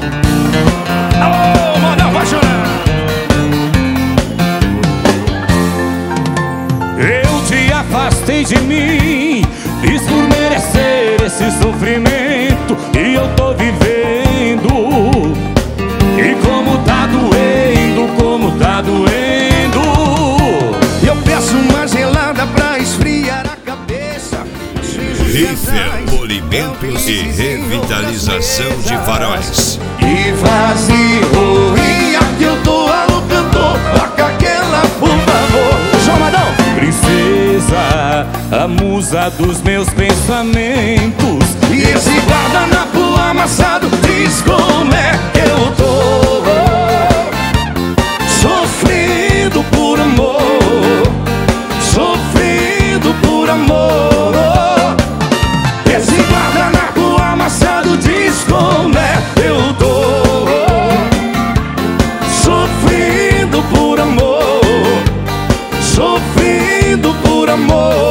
Alô, manda apaixonar. Eu te afastei de mim, fiz por merecer esse sofrimento e eu tô vivendo. E como tá doendo. Eu peço uma gelada pra esfriar a cabeça. Rifer Polimentos e Revitalização de Faróis. E vazio, e aqui eu tô alô cantor. Toca aquela, por favor. Chamadão! Princesa, a musa dos meus pensamentos. E esse guardanapo amassado diz como é que eu tô. Sofrendo por amor, sofrendo por amor. Esse guardanapo amassado diz como é que eu tô. Sofrendo por amor, sofrendo por amor.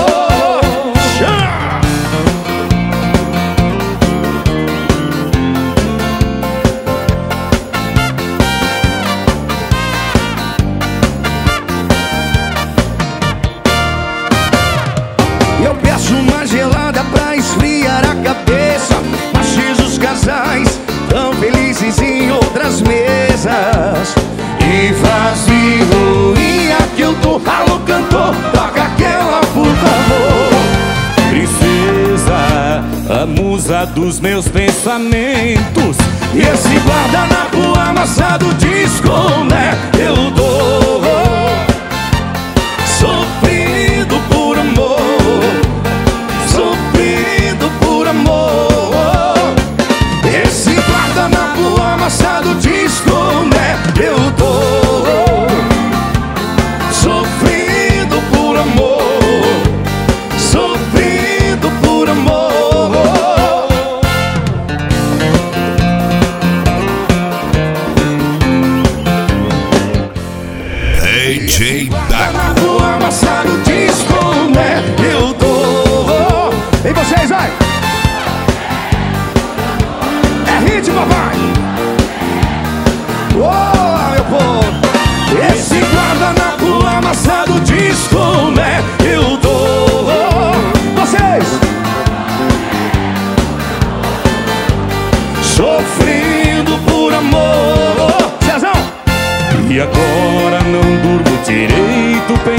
Eu peço uma gelada pra esfriar a cabeça. Mas os casais tão felizes em outras mesas. E vazio, e aqui eu tô, alô cantor, toca aquela, por favor. Princesa, a musa dos meus pensamentos. E esse guardanapo amassado diz como é que eu tô. Sofrendo por amor, sofrendo por amor. Esse guardanapo amassado diz como é que eu tô. Sofrendo por amor, sofrendo por amor. AJ Daco. Guardanapo amassado diz como é que eu tô. E vocês, vai! É ritmo, papai! Uou, meu povo! Esse guardanapo amassado diz como é que eu tô. Vocês! Sofrendo por amor. Cezão! E agora não durmo direito